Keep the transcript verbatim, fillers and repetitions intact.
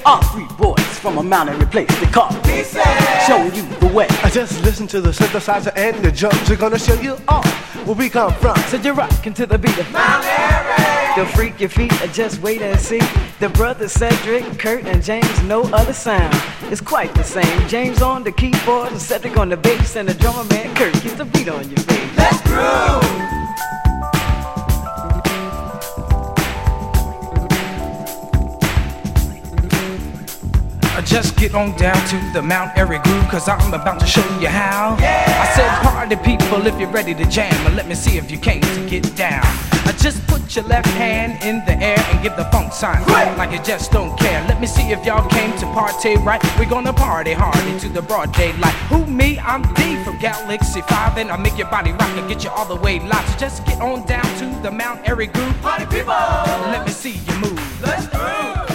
All three boys from a mountain replace the car. Showing you the way. I just listen to the synthesizer and the drums are gonna show you all where we come from. So you're rocking to the beat of Mount Airy. They'll freak your feet, just wait and see. The brothers Cedric, Kurt, and James, no other sound. It's quite the same. James on the keyboard and Cedric on the bass, and the drummer man Kurt keeps the beat on your face. Let's groove. Just get on down to the Mount Airy groove, cause I'm about to show you how. Yeah. I said party people, if you're ready to jam, let me see if you came to get down. I just put your left hand in the air and give the funk sign, right, like you just don't care. Let me see if y'all came to party right. We're gonna party hard into the broad daylight. Who, me? I'm D from Galaxy five, and I make your body rock and get you all the way live. So just get on down to the Mount Airy groove. Party people, let me see you move. Let's groove.